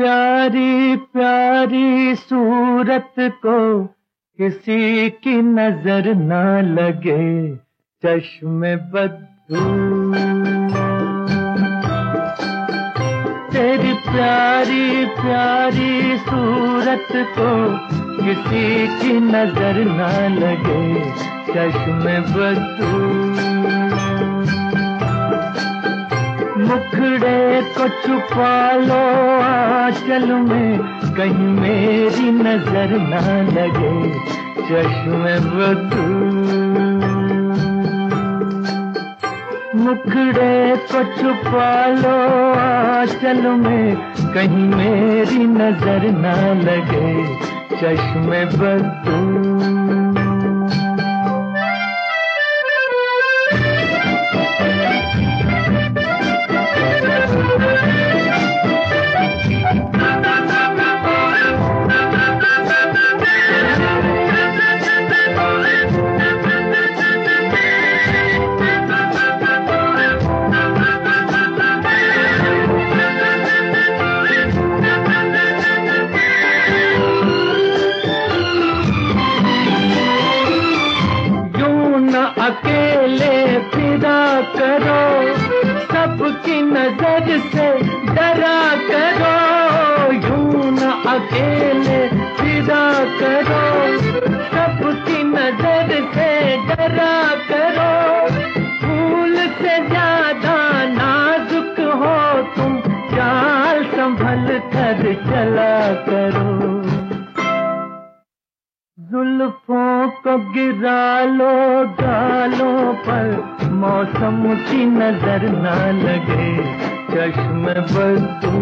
प्यारी प्यारी सूरत को किसी की नजर न लगे, चश्मे बद्दू। तेरी प्यारी प्यारी सूरत को किसी की नजर न लगे, चश्मे बद्दू। मुखड़े को छुपा लो आंचल में, कहीं मेरी नजर न लगे, चश्मे बद्दू। मुखड़े को छुपा लो आंचल में, कहीं मेरी नजर न लगे, चश्मे बद्दू। अकेले फिरा करो, सबकी नजर से डरा करो। यूं न अकेले फिरा करो, सबकी नजर से डरा करो। फूल से ज्यादा नाजुक हो तुम, चाल संभल कर चला करो। जुल्फों को गिरा लो गालों पर, मौसम की नजर न लगे, चश्मे बद्दू।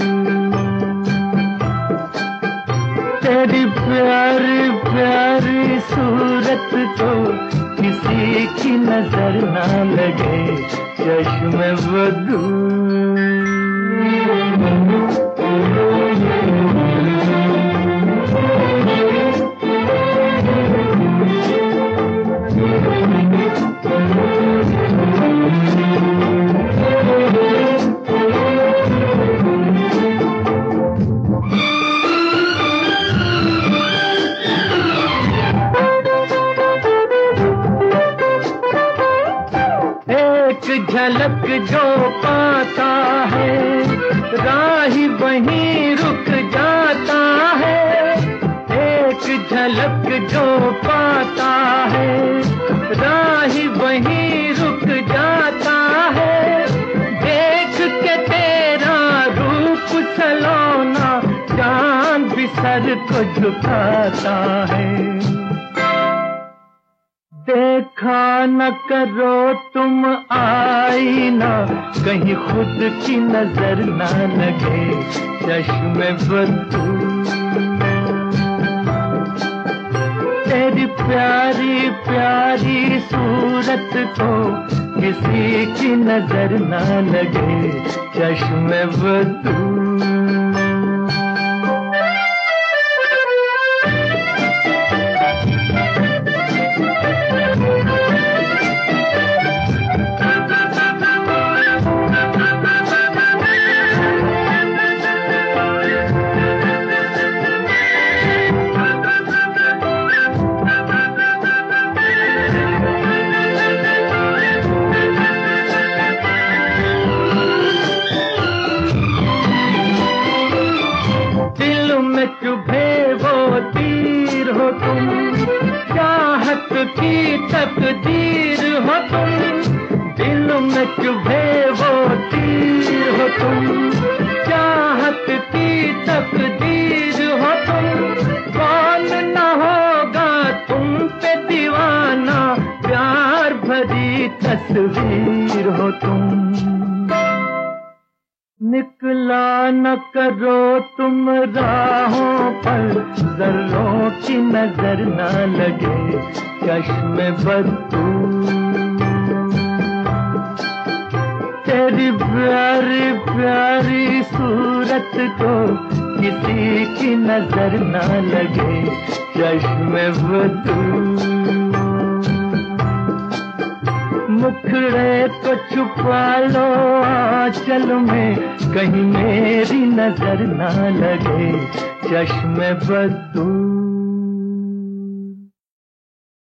तेरी प्यारी प्यारी सूरत को किसी की नजर न लगे, चश्मे बद्दू। झलक जो पाता है, राही वहीं रुक जाता है। एक झलक जो पाता है, राही वहीं रुक जाता है। देख के तेरा रूप सलोना, चांद भी सर को झुकाता है। देखा न करो तुम आईना, कहीं खुद की नजर न लगे, चश्मे बद्दू। तेरी प्यारी प्यारी सूरत को किसी की नजर न लगे, चश्मे बद्दू। चुभे वो तीर हो तुम, चाहत की तकदीर हो तुम। दिल में चुभे वो तीर हो तुम, चाहत की तकदीर हो तुम। कौन न होगा तुम पे दीवाना, प्यार भरी तस्वीर हो तुम। निकला न करो तुम राहों पर, जर्रों की नजर न लगे, चश्मे बद्दू। तेरी प्यारी प्यारी सूरत को किसी की नजर न लगे, चश्मे बद्दू। मुखड़े को छुपा लो आंचल में, कहीं मेरी नजर ना लगे चश्मे बदू।